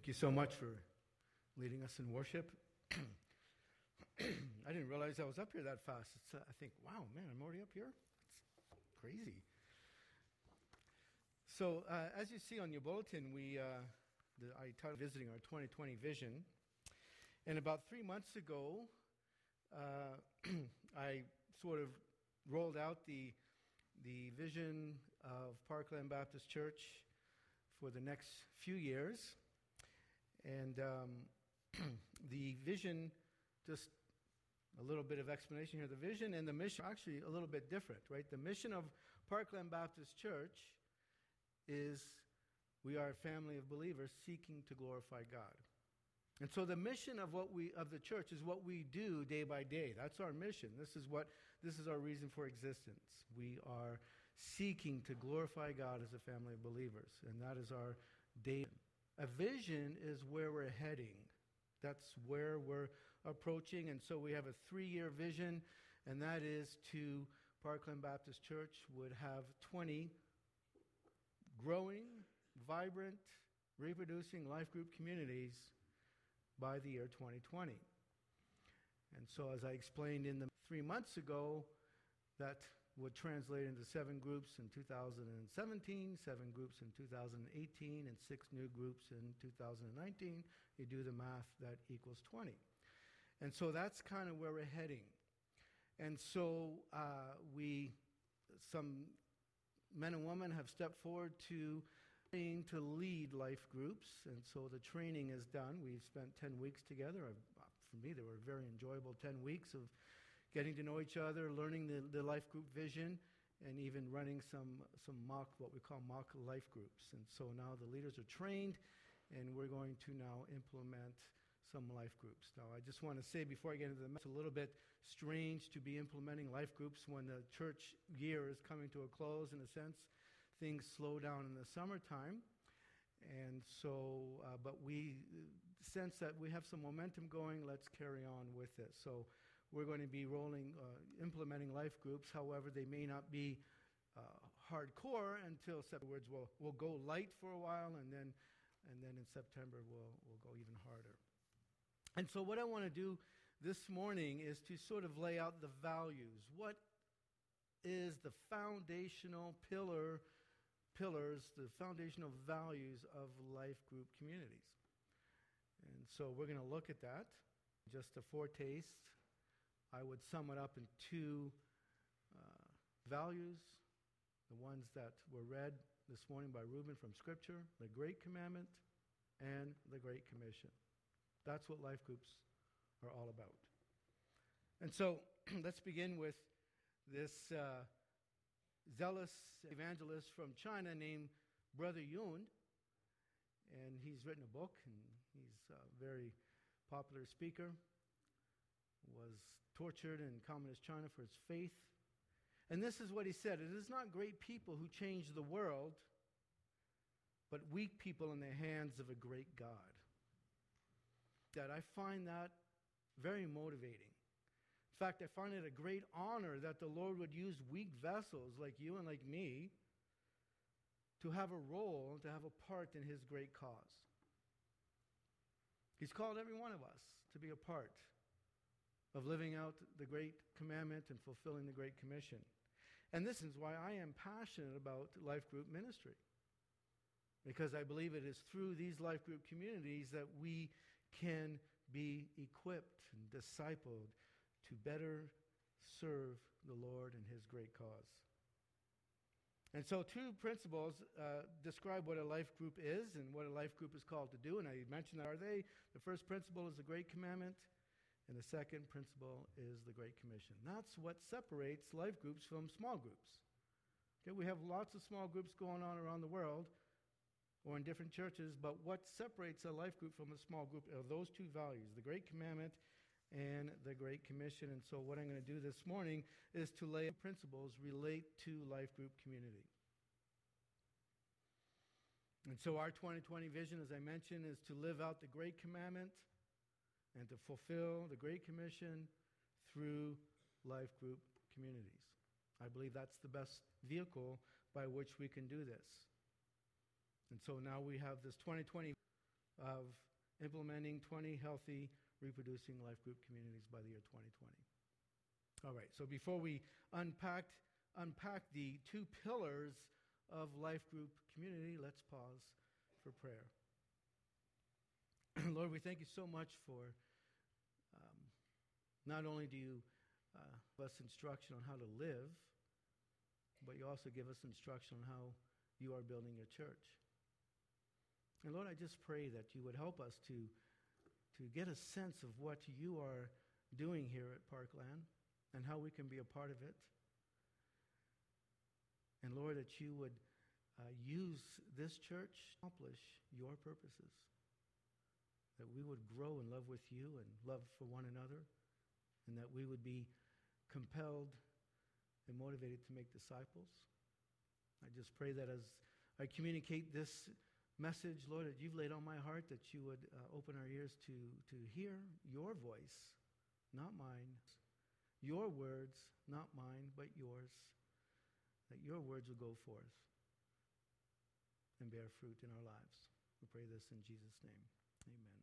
Thank you so much for leading us in worship. I didn't realize I was up here that fast. I think, wow, man, I'm already up here? It's crazy. So, as you see on your bulletin, I titled Visiting Our 2020 Vision. And about 3 months ago, I sort of rolled out the vision of Parkland Baptist Church for the next few years. And the vision, just a little bit of explanation here. The vision and the mission are actually a little bit different, right? The mission of Parkland Baptist Church is we are a family of believers seeking to glorify God. And so the mission of the church is what we do day by day. That's our mission. This is our reason for existence. We are seeking to glorify God as a family of believers, and that is our day. A vision is where we're heading. That's where we're approaching. And so we have a 3-year vision, and that is to Parkland Baptist Church would have 20 growing, vibrant, reproducing life group communities by the year 2020. And so as I explained 3 months ago, that would translate into 7 groups in 2017, 7 groups in 2018, and 6 new groups in 2019. You do the math, that equals 20. And so that's kind of where we're heading. And so some men and women have stepped forward to lead life groups, and so the training is done. We've spent 10 weeks together. For me, they were very enjoyable 10 weeks of getting to know each other, learning the life group vision, and even running some what we call mock life groups. And so now the leaders are trained, and we're going to now implement some life groups. Now, I just want to say before I get into it's a little bit strange to be implementing life groups when the church year is coming to a close. In a sense, things slow down in the summertime. And so, but we sense that we have some momentum going. Let's carry on with it. So we're going to be implementing life groups. However, they may not be hardcore until September. We'll go light for a while, and then in September we'll go even harder. And so what I want to do this morning is to sort of lay out the values. What is the foundational pillars, the foundational values of life group communities? And so we're going to look at that. Just a foretaste. I would sum it up in 2 values, the ones that were read this morning by Reuben from Scripture, the Great Commandment and the Great Commission. That's what life groups are all about. And so let's begin with this zealous evangelist from China named Brother Yun. And he's written a book, and he's a very popular speaker. Was tortured in communist China for his faith. And this is what he said: "It is not great people who change the world, but weak people in the hands of a great God." That I find that very motivating. In fact, I find it a great honor that the Lord would use weak vessels like you and like me to have a role, to have a part in His great cause. He's called every one of us to be a part of living out the Great Commandment and fulfilling the Great Commission. And this is why I am passionate about life group ministry. Because I believe it is through these life group communities that we can be equipped and discipled to better serve the Lord and His great cause. And so 2 principles describe what a life group is and what a life group is called to do. And I mentioned that. The first principle is the Great Commandment, and the second principle is the Great Commission. That's what separates life groups from small groups. Okay, we have lots of small groups going on around the world or in different churches, but what separates a life group from a small group are those 2 values, the Great Commandment and the Great Commission. And so what I'm going to do this morning is to lay out principles relate to life group community. And so our 2020 vision, as I mentioned, is to live out the Great Commandment and to fulfill the Great Commission through life group communities. I believe that's the best vehicle by which we can do this. And so now we have this 2020 of implementing 20 healthy reproducing life group communities by the year 2020. All right, so before we unpack the two pillars of life group community, let's pause for prayer. Lord, we thank you so much for not only do you give us instruction on how to live, but you also give us instruction on how you are building your church. And Lord, I just pray that you would help us to get a sense of what you are doing here at Parkland and how we can be a part of it. And Lord, that you would use this church to accomplish your purposes. That we would grow in love with you and love for one another. And that we would be compelled and motivated to make disciples. I just pray that as I communicate this message, Lord, that you've laid on my heart, that you would open our ears to hear your voice, not mine. Your words, not mine, but yours. That your words will go forth and bear fruit in our lives. We pray this in Jesus' name. Amen.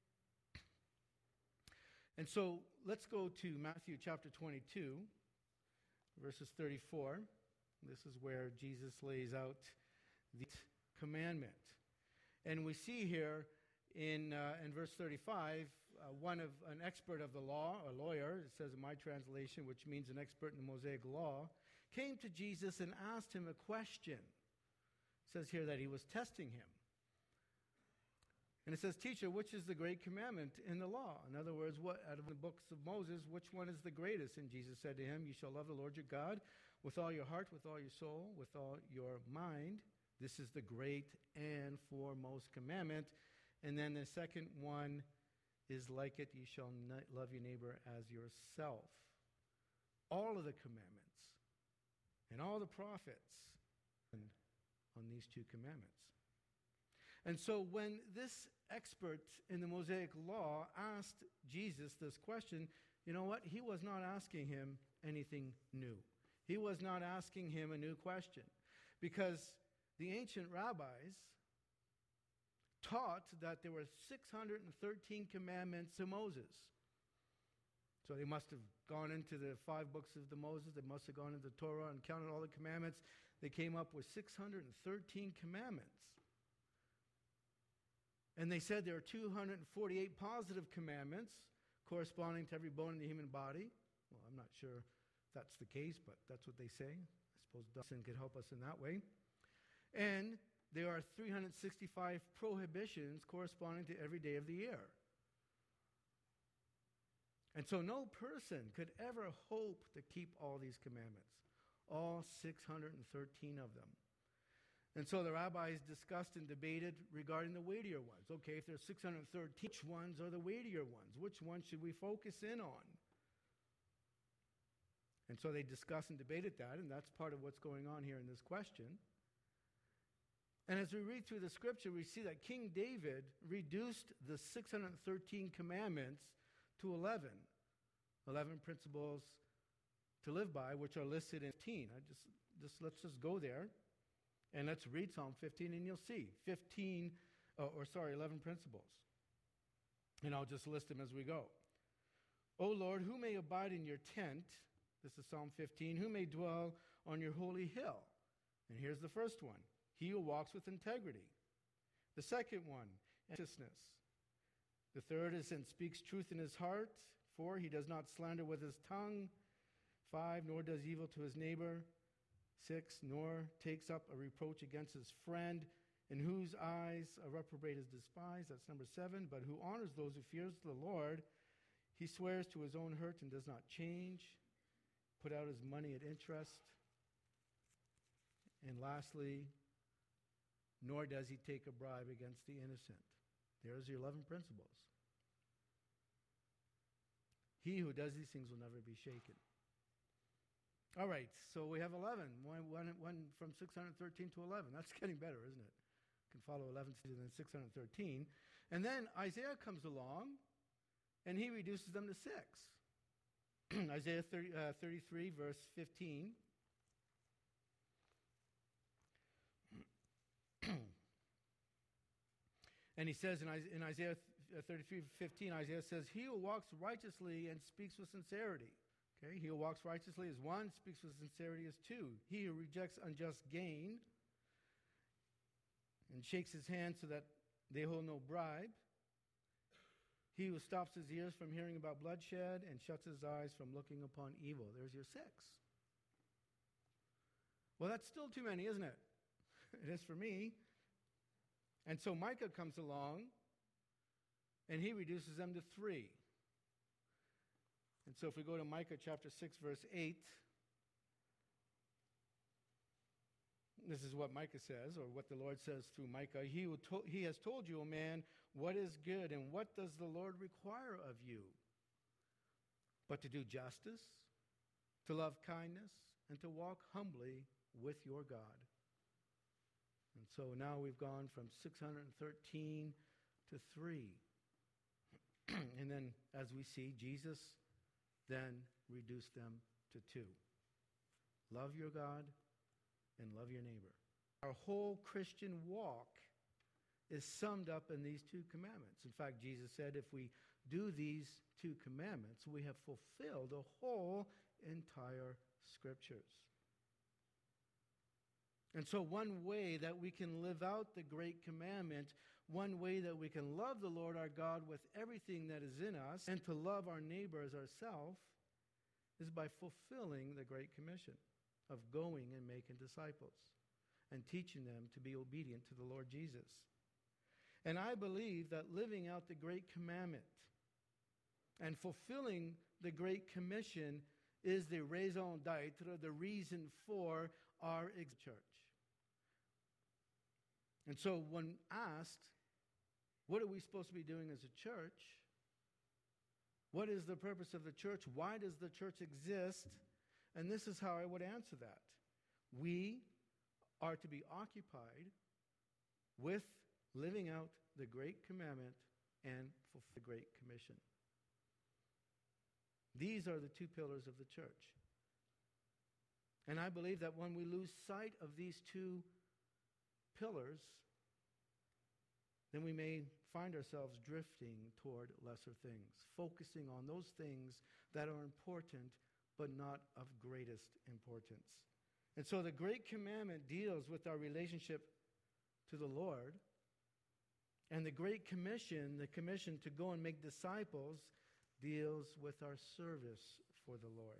And so let's go to Matthew chapter 22, verses 34. This is where Jesus lays out the commandment. And we see here in verse 35, an expert of the law, a lawyer, it says in my translation, which means an expert in the Mosaic law, came to Jesus and asked him a question. It says here that he was testing him. And it says, "Teacher, which is the great commandment in the law?" In other words, what out of the books of Moses, which one is the greatest? And Jesus said to him, "You shall love the Lord your God with all your heart, with all your soul, with all your mind. This is the great and foremost commandment." And then the second one is like it, you shall love your neighbor as yourself. All of the commandments and all the prophets on these two commandments. And so when this expert in the Mosaic law asked Jesus this question, you know what? He was not asking him anything new. He was not asking him a new question. Because the ancient rabbis taught that there were 613 commandments to Moses. So they must have gone into the 5 books of the Moses. They must have gone into the Torah and counted all the commandments. They came up with 613 commandments. And they said there are 248 positive commandments corresponding to every bone in the human body. Well, I'm not sure if that's the case, but that's what they say. I suppose Dustin could help us in that way. And there are 365 prohibitions corresponding to every day of the year. And so no person could ever hope to keep all these commandments, all 613 of them. And so the rabbis discussed and debated regarding the weightier ones. Okay, if there's 613, which ones are the weightier ones? Which ones should we focus in on? And so they discussed and debated that, and that's part of what's going on here in this question. And as we read through the scripture, we see that King David reduced the 613 commandments to 11 principles to live by, which are listed in 15. Let's just go there. And let's read Psalm 15 and you'll see 11 principles. And I'll just list them as we go. O Lord, who may abide in your tent? This is Psalm 15. Who may dwell on your holy hill? And here's the first one. He who walks with integrity. The second one, righteousness. The third is and speaks truth in his heart. 4, he does not slander with his tongue. 5, nor does evil to his neighbor. 6, nor takes up a reproach against his friend, in whose eyes a reprobate is despised. That's number 7. But who honors those who fears the Lord, he swears to his own hurt and does not change, put out his money at interest. And lastly, nor does he take a bribe against the innocent. There's the 11 principles. He who does these things will never be shaken. All right, so we have 11. One from 613 to 11. That's getting better, isn't it? You can follow 11 to 613. And then Isaiah comes along, and he reduces them to 6. Isaiah 33, verse 15. And he says in Isaiah 33:15, Isaiah says, he who walks righteously and speaks with sincerity. Okay, he who walks righteously is one, speaks with sincerity is two. He who rejects unjust gain and shakes his hand so that they hold no bribe. He who stops his ears from hearing about bloodshed and shuts his eyes from looking upon evil. There's your 6. Well, that's still too many, isn't it? It is for me. And so Micah comes along, and he reduces them to 3. And so if we go to Micah chapter 6, verse 8, this is what Micah says, or what the Lord says through Micah. He has told you, O man, what is good, and what does the Lord require of you? But to do justice, to love kindness, and to walk humbly with your God. And so now we've gone from 613 to 3. And then, as we see, Jesus then reduced them to 2. Love your God and love your neighbor. Our whole Christian walk is summed up in these 2 commandments. In fact, Jesus said if we do these 2 commandments, we have fulfilled the whole entire Scriptures. And so one way that we can live out the great commandment, one way that we can love the Lord our God with everything that is in us and to love our neighbor as ourselves is by fulfilling the Great Commission of going and making disciples and teaching them to be obedient to the Lord Jesus. And I believe that living out the Great Commandment and fulfilling the Great Commission is the raison d'etre, the reason for our church. And so when asked, what are we supposed to be doing as a church? What is the purpose of the church? Why does the church exist? And this is how I would answer that. We are to be occupied with living out the Great Commandment and fulfill the Great Commission. These are the 2 pillars of the church. And I believe that when we lose sight of these 2 pillars, then we may find ourselves drifting toward lesser things, focusing on those things that are important but not of greatest importance. And so the Great Commandment deals with our relationship to the Lord, and the Great Commission, the commission to go and make disciples, deals with our service for the Lord.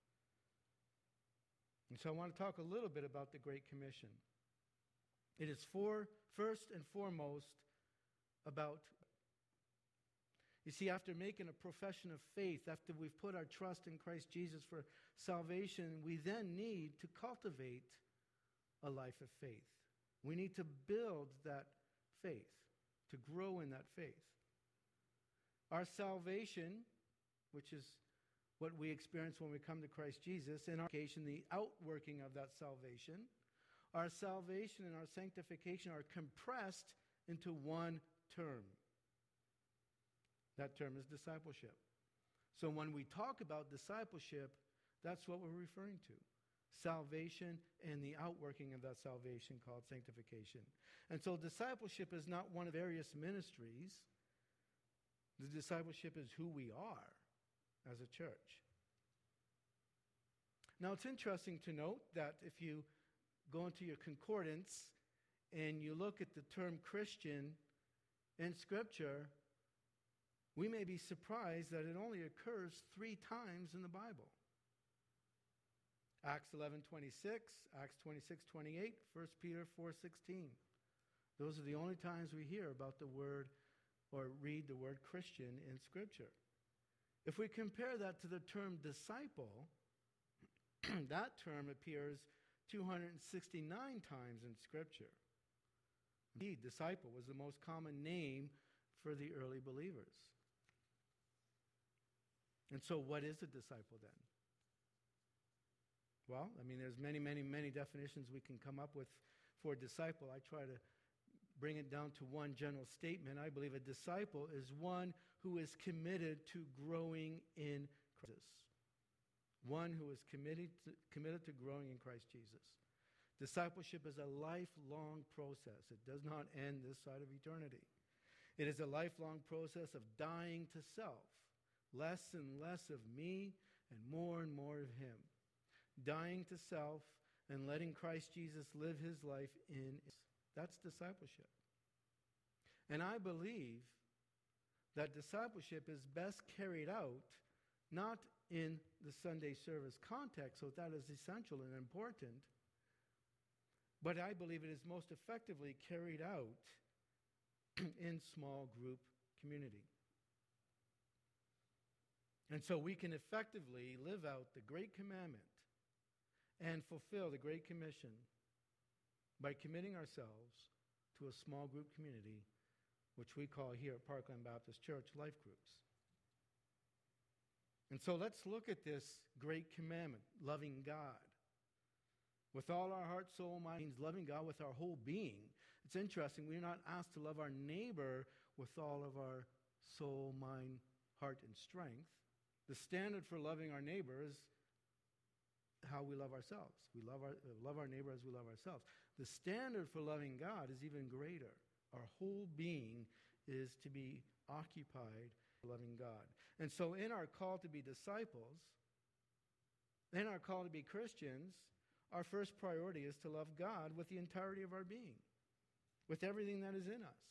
And so I want to talk a little bit about the Great Commission. It is first and foremost about, you see, after making a profession of faith, after we've put our trust in Christ Jesus for salvation, we then need to cultivate a life of faith. We need to build that faith, to grow in that faith. Our salvation, which is what we experience when we come to Christ Jesus, and our sanctification, the outworking of that salvation, our salvation and our sanctification are compressed into one term. That term is discipleship. So when we talk about discipleship, that's what we're referring to. Salvation and the outworking of that salvation called sanctification. And so discipleship is not one of various ministries. The discipleship is who we are as a church. Now it's interesting to note that if you go into your concordance and you look at the term Christian in Scripture, we may be surprised that it only occurs 3 times in the Bible. Acts 11:26, Acts 26:28, 1 Peter 4:16. Those are the only times we hear about the word or read the word Christian in Scripture. If we compare that to the term disciple, that term appears 269 times in Scripture. Indeed, disciple was the most common name for the early believers. And so what is a disciple then? Well, I mean, there's many, many, many definitions we can come up with for a disciple. I try to bring it down to one general statement. I believe a disciple is one who is committed to growing in Christ. One who is committed to growing in Christ Jesus. Discipleship is a lifelong process. It does not end this side of eternity. It is a lifelong process of dying to self, less and less of me and more of him. Dying to self and letting Christ Jesus live his life in us. That's discipleship. And I believe that discipleship is best carried out not in the Sunday service context, so that is essential and important, but I believe it is most effectively carried out in small group community. And so we can effectively live out the Great Commandment and fulfill the Great Commission by committing ourselves to a small group community, which we call here at Parkland Baptist Church life groups. And so let's look at this Great Commandment, loving God. With all our heart, soul, mind, means loving God with our whole being. It's interesting, we're not asked to love our neighbor with all of our soul, mind, heart, and strength. The standard for loving our neighbor is how we love ourselves. We love our neighbor as we love ourselves. The standard for loving God is even greater. Our whole being is to be occupied loving God. And so in our call to be disciples, in our call to be Christians, our first priority is to love God with the entirety of our being, with everything that is in us.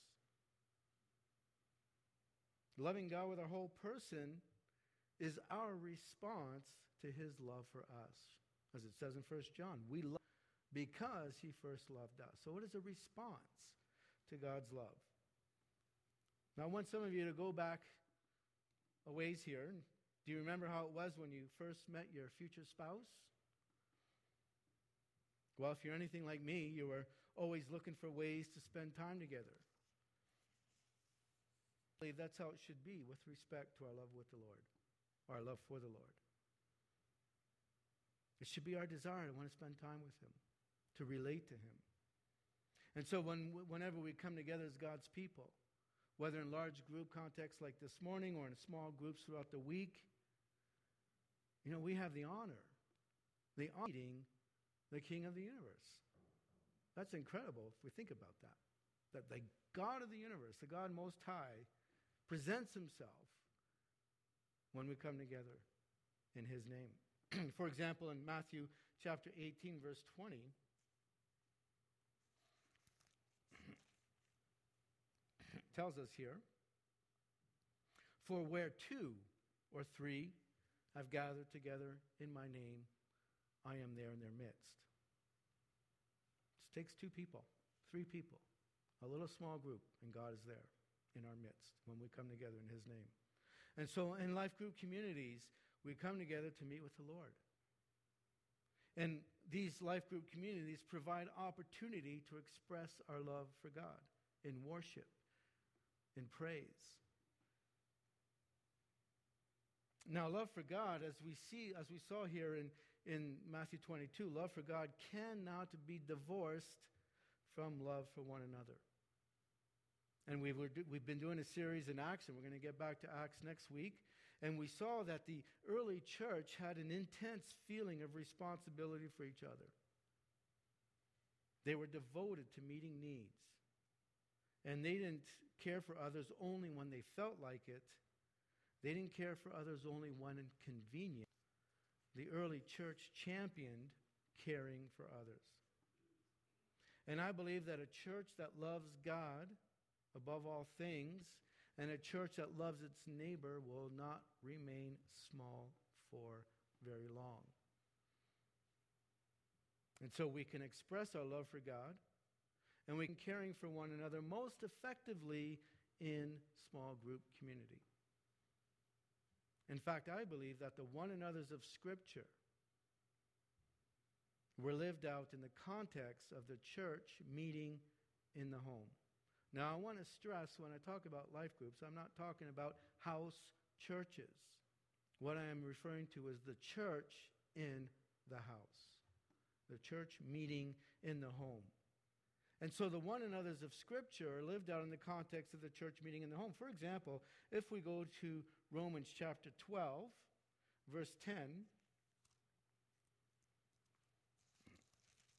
Loving God with our whole person is our response to his love for us. As it says in 1 John, we love because he first loved us. So it is a response to God's love. Now I want some of you to go back a ways here. Do you remember how it was when you first met your future spouse? Well, if you're anything like me, you were always looking for ways to spend time together. I believe that's how it should be with respect to our love with the Lord, or our love for the Lord. It should be our desire to want to spend time with him, to relate to him. And so whenever we come together as God's people, whether in large group contexts like this morning or in small groups throughout the week, we have the honor meeting the King of the universe. That's incredible if we think about that. That the God of the universe, the God Most High, presents himself when we come together in his name. For example, in Matthew chapter 18, verse 20, tells us here, for where two or three have gathered together in my name, I am there in their midst. It takes 2 people, 3 people, a little small group, and God is there in our midst when we come together in his name. And so in life group communities, we come together to meet with the Lord. And these life group communities provide opportunity to express our love for God in worship, in praise. Now, love for God, as we saw here in Matthew 22, love for God cannot be divorced from love for one another. And we've been doing a series in Acts, and we're going to get back to Acts next week. And we saw that the early church had an intense feeling of responsibility for each other. They were devoted to meeting needs. And they didn't care for others only when they felt like it. They didn't care for others only when convenient. The early church championed caring for others. And I believe that a church that loves God above all things and a church that loves its neighbor will not remain small for very long. And so we can express our love for God, and we can caring for one another most effectively in small group community. In fact, I believe that the one another's of Scripture were lived out in the context of the church meeting in the home. Now, I want to stress when I talk about life groups, I'm not talking about house churches. What I am referring to is the church in the house, the church meeting in the home. And so the one another's of Scripture are lived out in the context of the church meeting in the home. For example, if we go to Romans chapter 12, verse 10,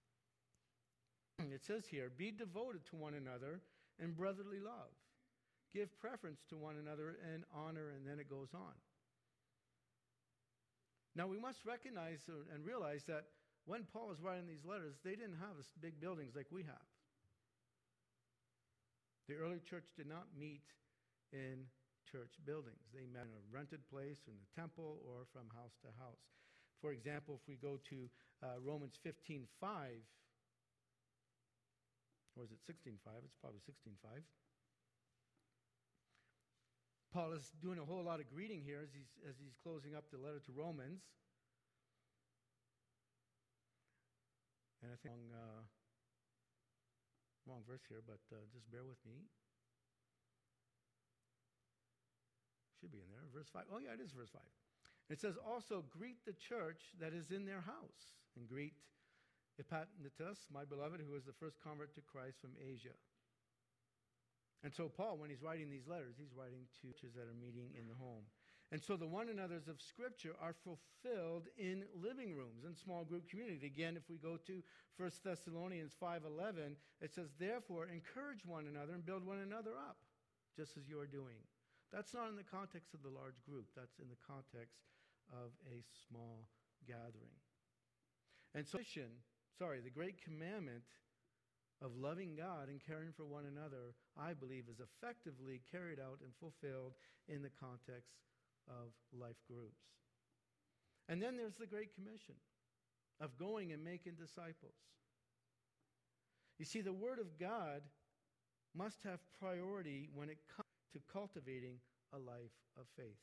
it says here, be devoted to one another in brotherly love. give preference to one another and honor, and then it goes on. Now, we must recognize and realize that when Paul was writing these letters, they didn't have big buildings like we have. The early church did not meet in church buildings. They met in a rented place, in the temple, or from house to house. For example, if we go to Romans 15:5, or is it 16:5? It's probably 16:5. Paul is doing a whole lot of greeting here as he's closing up the letter to Romans. And I think wrong verse here, but just bear with me. Should be in there. Verse 5. Oh, yeah, it is verse 5. It says, also greet the church that is in their house, and greet Epaphras, my beloved, who was the first convert to Christ from Asia. And so Paul, when he's writing these letters, he's writing to churches that are meeting in the home. And so the one another's of Scripture are fulfilled in living rooms and small group community. Again, if we go to 1 Thessalonians 5:11, it says, therefore, encourage one another and build one another up, just as you are doing. That's not in the context of the large group. That's in the context of a small gathering. And so, the great commandment of loving God and caring for one another, I believe, is effectively carried out and fulfilled in the context of life groups. And then there's the Great Commission of going and making disciples. You see, the Word of God must have priority when it comes to cultivating a life of faith.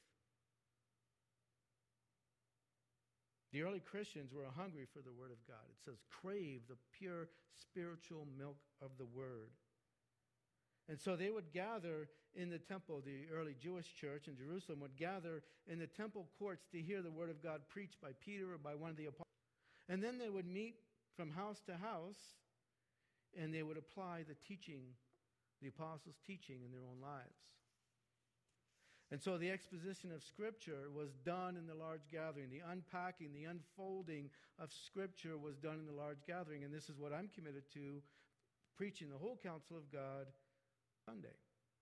The early Christians were hungry for the Word of God. It says, crave the pure spiritual milk of the Word. And so they would gather in the temple. The early Jewish church in Jerusalem would gather in the temple courts to hear the Word of God preached by Peter or by one of the apostles. And then they would meet from house to house, and they would apply the teaching, the apostles' teaching in their own lives. And so the exposition of Scripture was done in the large gathering. The unpacking, the unfolding of Scripture was done in the large gathering. And this is what I'm committed to, preaching the whole counsel of God Sunday.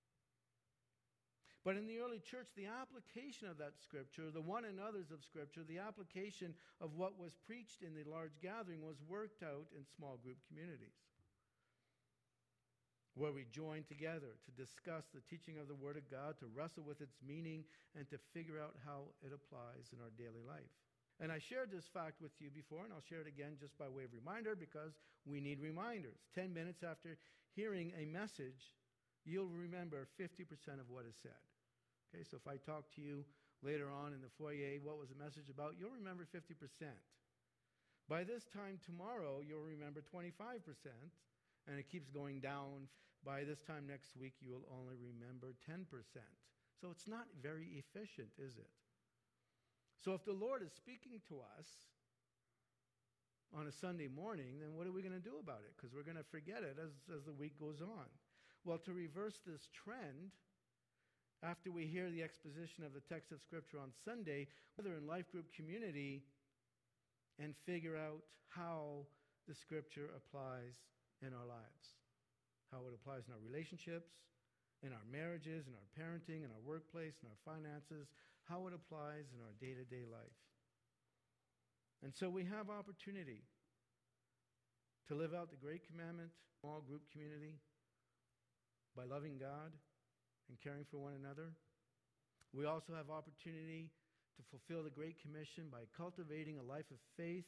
But in the early church, the application of that Scripture, the one another's of Scripture, the application of what was preached in the large gathering was worked out in small group communities, where we join together to discuss the teaching of the Word of God, to wrestle with its meaning, and to figure out how it applies in our daily life. And I shared this fact with you before, and I'll share it again just by way of reminder, because we need reminders. 10 minutes after hearing a message, you'll remember 50% of what is said. Okay, so if I talk to you later on in the foyer, what was the message about? You'll remember 50%. By this time tomorrow, you'll remember 25%, and it keeps going down. By this time next week, you will only remember 10%. So it's not very efficient, is it? So if the Lord is speaking to us on a Sunday morning, then what are we going to do about it? Because we're going to forget it as the week goes on. Well, to reverse this trend, after we hear the exposition of the text of Scripture on Sunday, whether in life group community, and figure out how the Scripture applies in our lives, how it applies in our relationships, in our marriages, in our parenting, in our workplace, in our finances, how it applies in our day-to-day life. And so we have opportunity to live out the great commandment, small group community, by loving God and caring for one another. We also have opportunity to fulfill the Great Commission by cultivating a life of faith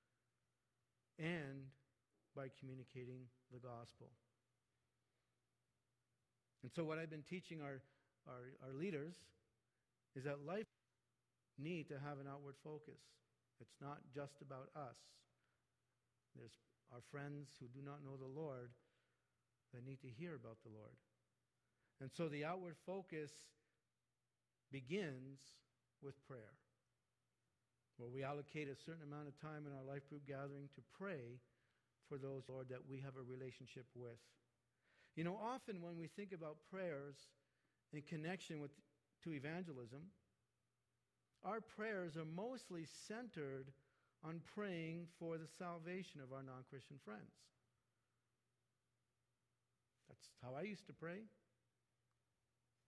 and by communicating the gospel. And so what I've been teaching our leaders is that life needs to have an outward focus. It's not just about us. There's our friends who do not know the Lord that need to hear about the Lord. And so the outward focus begins with prayer, where we allocate a certain amount of time in our life group gathering to pray for those, Lord, that we have a relationship with. You know, often when we think about prayers in connection to evangelism, our prayers are mostly centered on praying for the salvation of our non-Christian friends. That's how I used to pray.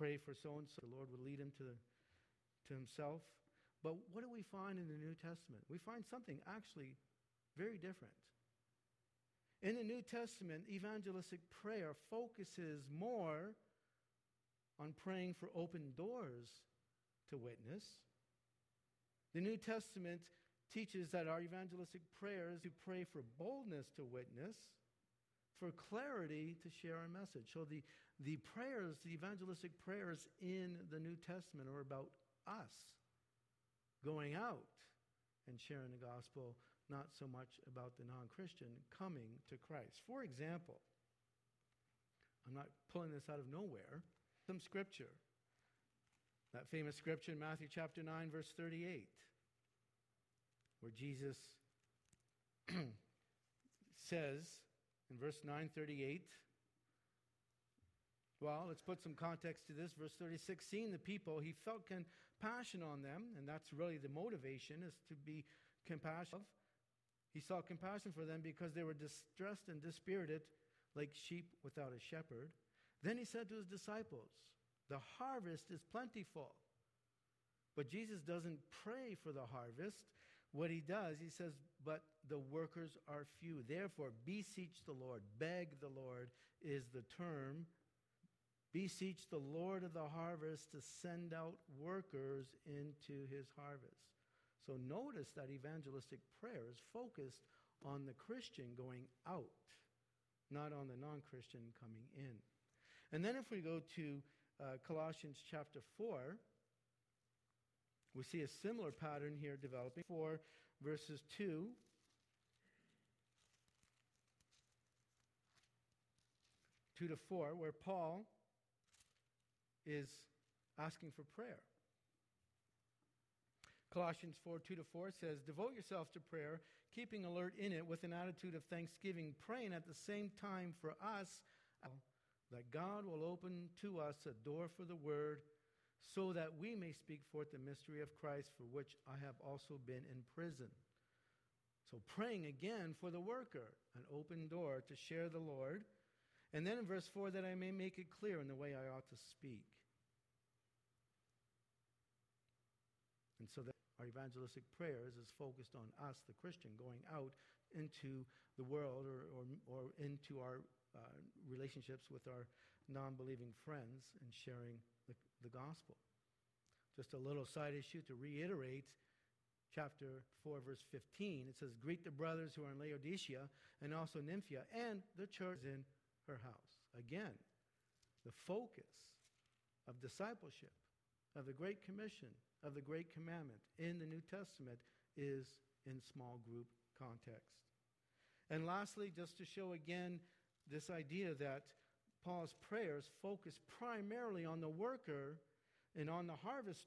pray for so-and-so. The Lord would lead him to himself. But what do we find in the New Testament? We find something actually very different. In the New Testament, evangelistic prayer focuses more on praying for open doors to witness. The New Testament teaches that our evangelistic prayers, we pray for boldness to witness, for clarity to share our message. So the prayers, the evangelistic prayers in the New Testament are about us going out and sharing the gospel, not so much about the non-Christian coming to Christ. For example, I'm not pulling this out of nowhere, some scripture. That famous scripture in Matthew chapter 9, verse 38, where Jesus says in verse 9:38, well, let's put some context to this. Verse 36, seeing the people, he felt compassion on them, and that's really the motivation, is to be compassionate. He saw compassion for them because they were distressed and dispirited like sheep without a shepherd. Then he said to his disciples, the harvest is plentiful. But Jesus doesn't pray for the harvest. What he does, he says, but the workers are few. Therefore, beseech the Lord. Beg the Lord is the term. Beseech the Lord of the harvest to send out workers into his harvest. So notice that evangelistic prayer is focused on the Christian going out, not on the non-Christian coming in. And then if we go to Colossians chapter 4, we see a similar pattern here developing. 4 verses 2 to 4, where Paul is asking for prayer. Colossians 4, 2-4 says, devote yourselves to prayer, keeping alert in it with an attitude of thanksgiving, praying at the same time for us, that God will open to us a door for the word, so that we may speak forth the mystery of Christ, for which I have also been in prison. So praying again for the worker, an open door to share the Lord. And then in verse 4, that I may make it clear in the way I ought to speak. And so that our evangelistic prayers is focused on us, the Christian, going out into the world or into our relationships with our non-believing friends and sharing the gospel. Just a little side issue to reiterate chapter 4, verse 15. It says, greet the brothers who are in Laodicea and also Nymphaea and the church in her house. Again, the focus of discipleship, of the Great Commission, of the Great Commandment in the New Testament is in small group context. And lastly, just to show again this idea that Paul's prayers focus primarily on the worker and on the harvest.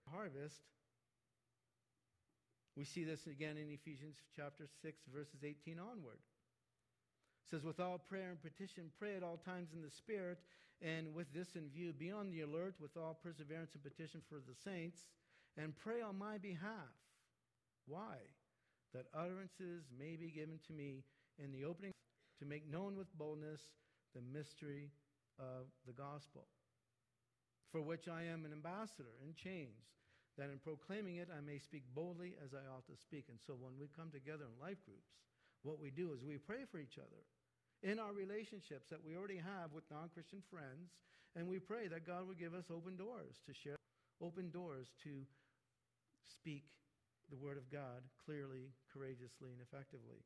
We see this again in Ephesians chapter 6, verses 18 onward. It says, with all prayer and petition, pray at all times in the Spirit, and with this in view, be on the alert with all perseverance and petition for the saints, and pray on my behalf. Why? That utterances may be given to me in the opening to make known with boldness the mystery of the gospel, for which I am an ambassador in chains, that in proclaiming it I may speak boldly as I ought to speak. And so when we come together in life groups, what we do is we pray for each other in our relationships that we already have with non-Christian friends, and we pray that God would give us open doors to share, open doors to speak the word of God clearly, courageously, and effectively.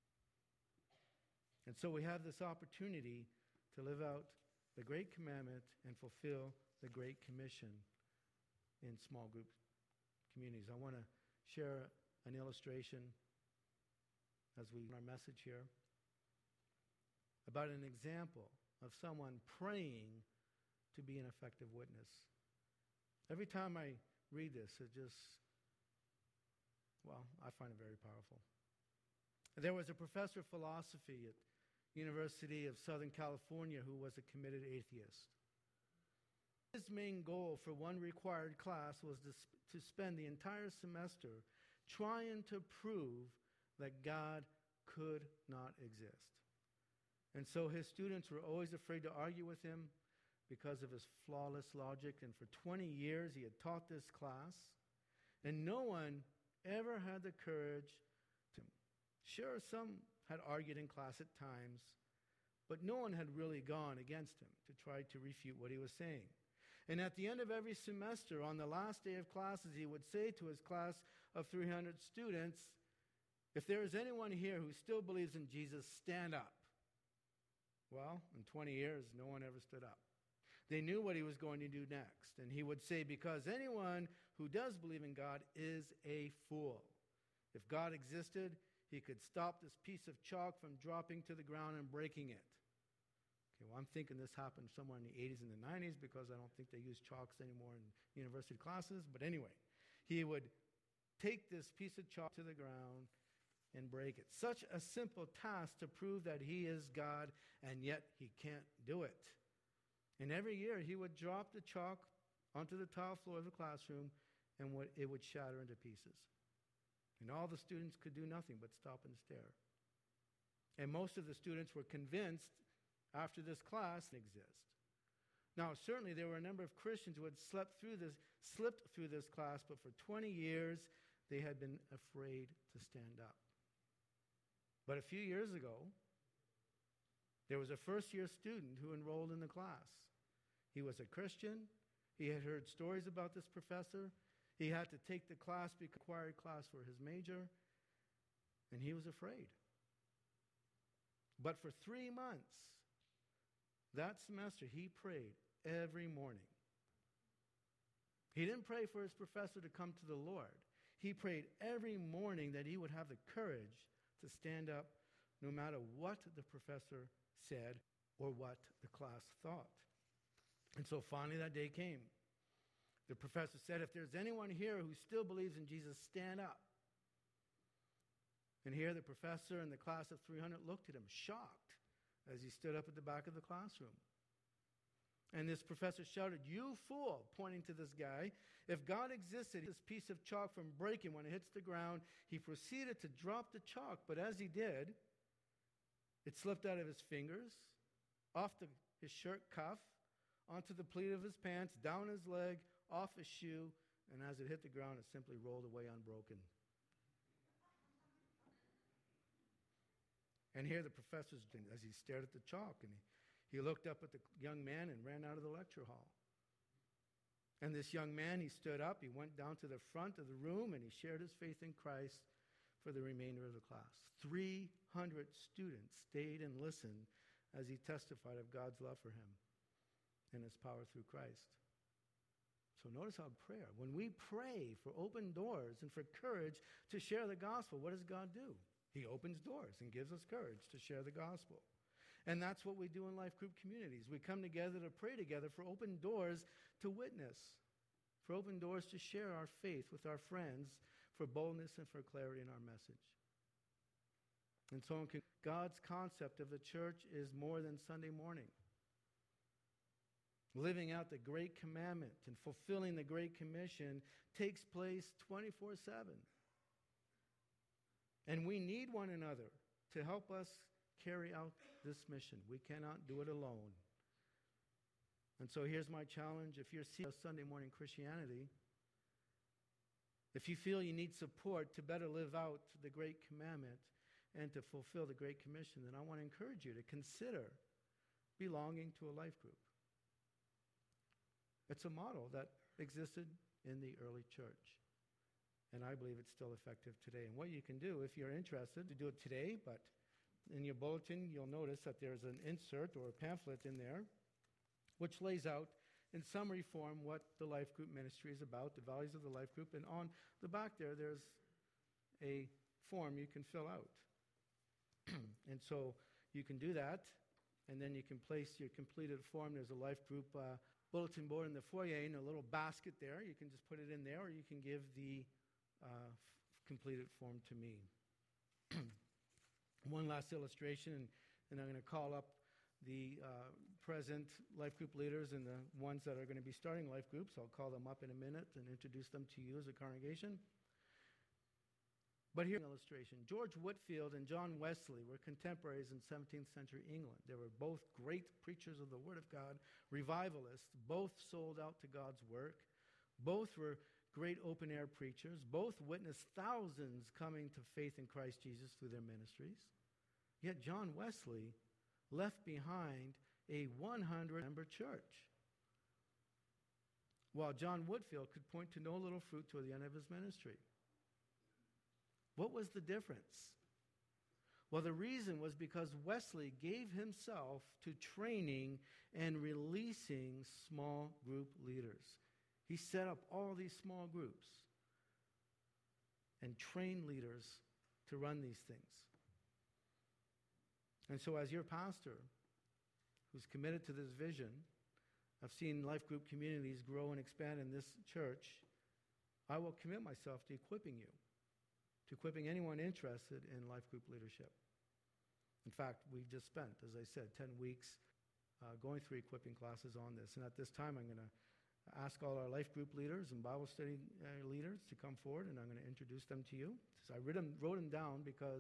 And so we have this opportunity to live out the Great Commandment and fulfill the Great Commission in small group communities. I want to share an illustration as we our message here about an example of someone praying to be an effective witness. Every time I read this, I find it very powerful. There was a professor of philosophy at University of Southern California who was a committed atheist. His main goal for one required class was to spend the entire semester trying to prove that God could not exist. And so his students were always afraid to argue with him. because of his flawless logic. And for 20 years, he had taught this class. And no one ever had the courage to. Sure, some had argued in class at times, but no one had really gone against him to try to refute what he was saying. And at the end of every semester, on the last day of classes, he would say to his class of 300 students, if there is anyone here who still believes in Jesus, stand up. Well, in 20 years, no one ever stood up. They knew what he was going to do next. And he would say, because anyone who does believe in God is a fool. If God existed, he could stop this piece of chalk from dropping to the ground and breaking it. Okay, well, I'm thinking this happened somewhere in the 80s and the 90s because I don't think they use chalks anymore in university classes. But anyway, he would take this piece of chalk to the ground and break it. Such a simple task to prove that he is God, and yet he can't do it. And every year he would drop the chalk onto the tile floor of the classroom, and it would shatter into pieces. And all the students could do nothing but stop and stare. And most of the students were convinced after this class exists. Now, certainly there were a number of Christians who had slipped through this class, but for 20 years they had been afraid to stand up. But a few years ago, there was a first-year student who enrolled in the class. He was a Christian. He had heard stories about this professor. He had to take the class, the required class for his major, and he was afraid. But for 3 months, that semester, he prayed every morning. He didn't pray for his professor to come to the Lord. He prayed every morning that he would have the courage to stand up no matter what the professor said or what the class thought. And so finally that day came. The professor said, if there's anyone here who still believes in Jesus, stand up. And here the professor and the class of 300 looked at him, shocked, as he stood up at the back of the classroom. And this professor shouted, you fool, pointing to this guy. If God existed, this piece of chalk from breaking when it hits the ground, he proceeded to drop the chalk. But as he did, it slipped out of his fingers, off his shirt cuff, onto the pleat of his pants, down his leg, off his shoe, and as it hit the ground, it simply rolled away unbroken. And here the professor, as he stared at the chalk, and he looked up at the young man and ran out of the lecture hall. And this young man, he stood up, he went down to the front of the room, and he shared his faith in Christ for the remainder of the class. 300 students stayed and listened as he testified of God's love for him and his power through Christ. So notice how prayer, when we pray for open doors and for courage to share the gospel, what does God do? He opens doors and gives us courage to share the gospel. And that's what we do in life group communities. We come together to pray together for open doors to witness, for open doors to share our faith with our friends, for boldness and for clarity in our message. And so God's concept of the church is more than Sunday morning. Living out the Great Commandment and fulfilling the Great Commission takes place 24/7. And we need one another to help us carry out this mission. We cannot do it alone. And so here's my challenge. If you're seeking Sunday morning Christianity, if you feel you need support to better live out the Great Commandment and to fulfill the Great Commission, then I want to encourage you to consider belonging to a life group. It's a model that existed in the early church. And I believe it's still effective today. And what you can do, if you're interested, to do it today, but in your bulletin, you'll notice that there's an insert or a pamphlet in there which lays out in summary form what the life group ministry is about, the values of the life group. And on the back there's a form you can fill out. And so you can do that, and then you can place your completed form. There's a life group bulletin board in the foyer in a little basket there. You can just put it in there, or you can give the completed form to me. One last illustration, and I'm going to call up the present life group leaders and the ones that are going to be starting life groups. I'll call them up in a minute and introduce them to you as a congregation. But here's an illustration. George Whitefield and John Wesley were contemporaries in 17th century England. They were both great preachers of the Word of God, revivalists. Both sold out to God's work. Both were great open-air preachers. Both witnessed thousands coming to faith in Christ Jesus through their ministries. Yet John Wesley left behind a 100-member church, while John Whitefield could point to no little fruit to the end of his ministry. What was the difference? Well, the reason was because Wesley gave himself to training and releasing small group leaders. He set up all these small groups and trained leaders to run these things. And so as your pastor, who's committed to this vision of seeing life group communities grow and expand in this church, I will commit myself to equipping you, to equipping anyone interested in life group leadership. In fact, we've just spent, as I said, 10 weeks going through equipping classes on this. And at this time, I'm going to ask all our life group leaders and Bible study leaders to come forward, and I'm going to introduce them to you. So I wrote them down because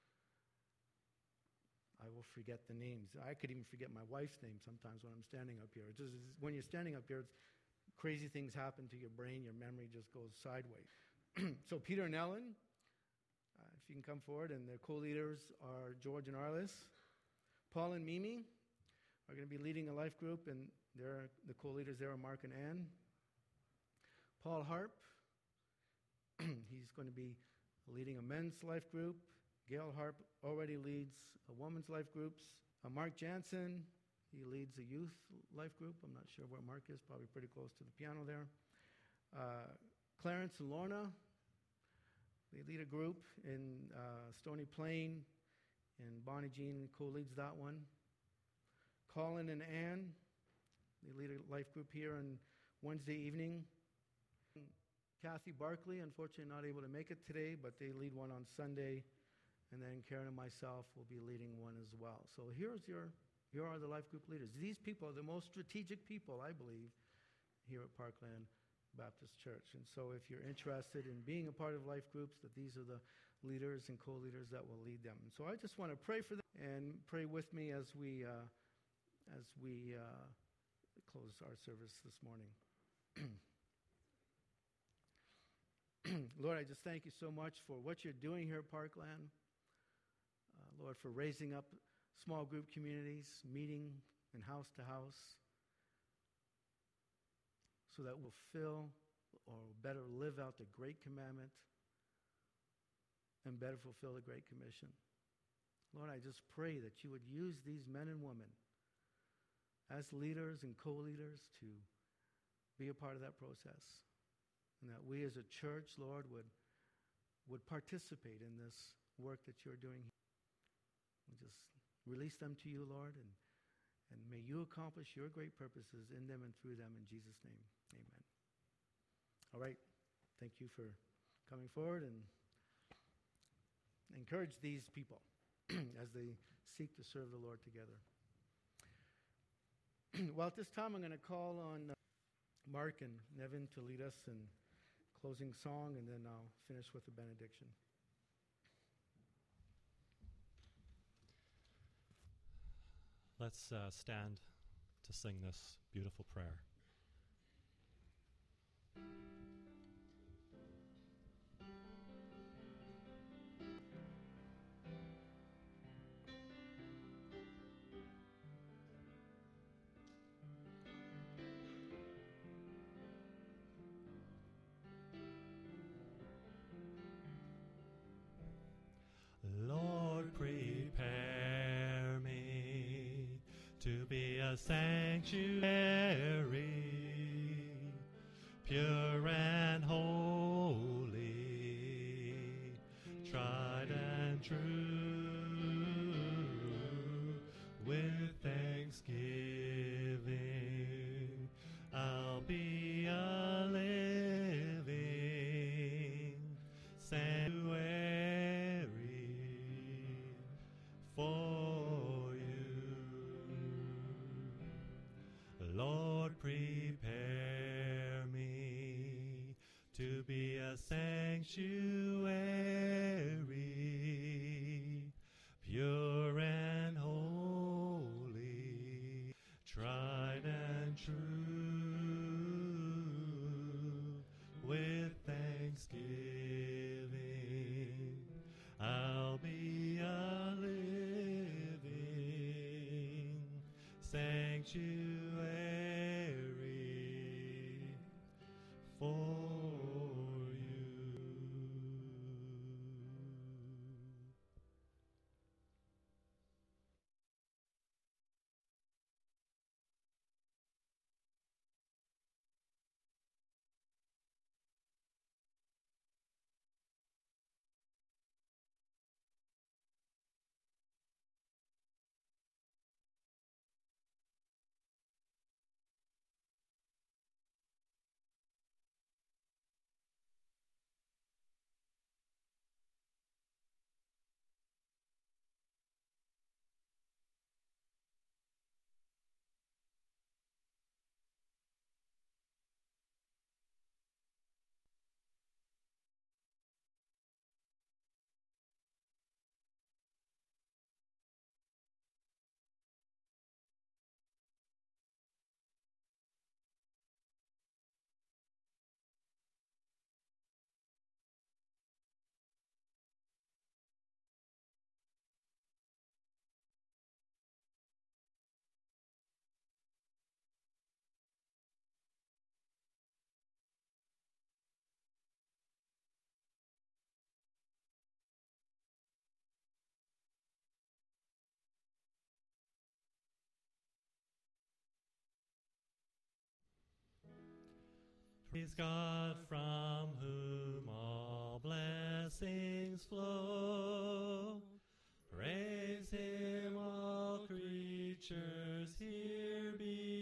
I will forget the names. I could even forget my wife's name sometimes when I'm standing up here. When you're standing up here, crazy things happen to your brain. Your memory just goes sideways. So Peter and Ellen, if you can come forward, and their co-leaders are George and Arliss. Paul and Mimi are going to be leading a life group, and the co-leaders there are Mark and Ann. Paul Harp, he's going to be leading a men's life group. Gail Harp already leads a women's life groups. Mark Jansen, he leads a youth life group. I'm not sure where Mark is, probably pretty close to the piano there. Clarence and Lorna, they lead a group in Stony Plain, and Bonnie Jean co-leads that one. Colin and Ann, they lead a life group here on Wednesday evening. Kathy Barkley, unfortunately not able to make it today, but they lead one on Sunday. And then Karen and myself will be leading one as well. So here are the life group leaders. These people are the most strategic people, I believe, here at Parkland Baptist Church. And so if you're interested in being a part of life groups, that these are the leaders and co-leaders that will lead them. And so I just want to pray for them and pray with me as we close our service this morning. Lord, I just thank you so much for what you're doing here at Parkland. Lord, for raising up small group communities, meeting and house to house, so that we'll fill or better live out the Great Commandment and better fulfill the Great Commission. Lord, I just pray that you would use these men and women as leaders and co-leaders to be a part of that process, and that we as a church, Lord, would participate in this work that you're doing here. We just release them to you, Lord, and may you accomplish your great purposes in them and through them in Jesus' name. Amen. All right. Thank you for coming forward, and encourage these people as they seek to serve the Lord together. Well, at this time, I'm going to call on Mark and Nevin to lead us in closing song, and then I'll finish with the benediction. Let's stand to sing this beautiful prayer. Lord, prepare me to be a sanctuary, pure and holy, tried and true, with thanksgiving I'll be a living sanctuary for you. Lord, prepare me to be a sanctuary, sanctuary for you. Praise God from whom all blessings flow. Praise Him, all creatures here below.